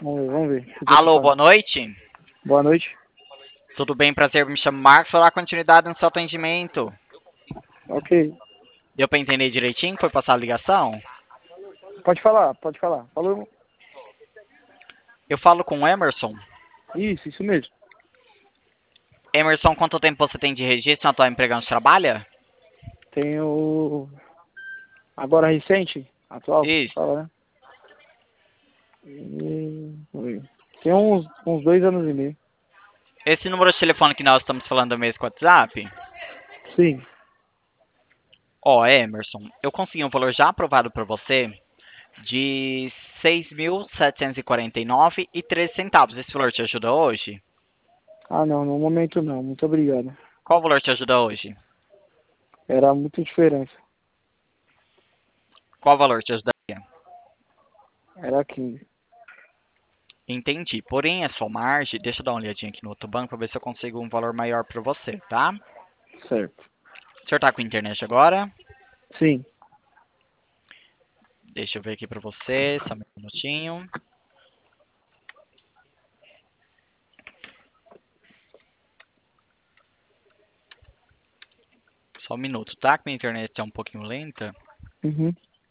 Vamos ver. O que você Alô, fala? boa noite. Boa noite. Tudo bem? Prazer, me chamo Marcos. Vou dar continuidade no seu atendimento. Ok. Deu pra entender direitinho? Foi passar a ligação? Pode falar, pode falar. Falou? Eu falo com o Emerson. Isso mesmo. Emerson, quanto tempo você tem de registro na tua empresa onde trabalha? Tenho. Agora recente, atual, Isso. fala, né? Vamos ver. Tem uns 2 anos e meio. Esse número de telefone que nós estamos falando é o mesmo com o WhatsApp? Sim. Ó, Emerson, eu consegui um valor já aprovado para você de 6.749,13 centavos. Esse valor te ajuda hoje? Ah, não, no momento não. Muito obrigado. Qual valor te ajuda hoje? Era muita diferença. Qual valor te ajudaria? Era 15. Entendi. Porém, a sua margem, deixa eu dar uma olhadinha aqui no outro banco para ver se eu consigo um valor maior para você, tá? Certo. O senhor tá com internet agora? Sim. Deixa eu ver aqui para você, só um minutinho. Só um minuto, tá? Que minha internet é um pouquinho lenta. Uhum.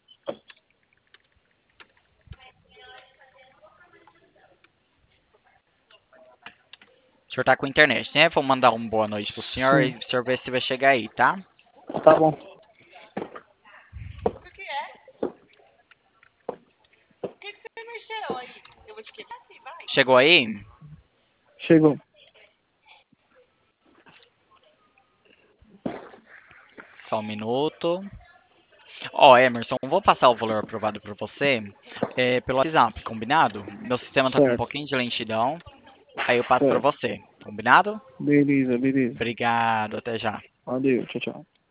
O senhor tá com internet, né? Vou mandar uma boa noite pro senhor Sim. e o senhor ver se vai chegar aí, tá? Tá bom. Chegou aí? Chegou. Só um minuto. Ó, Emerson, vou passar o valor aprovado para você pelo WhatsApp, combinado? Meu sistema tá com um Certo. pouquinho de lentidão, aí eu passo para Certo. você, combinado? Beleza, beleza. Obrigado, até já. Valeu, tchau, tchau.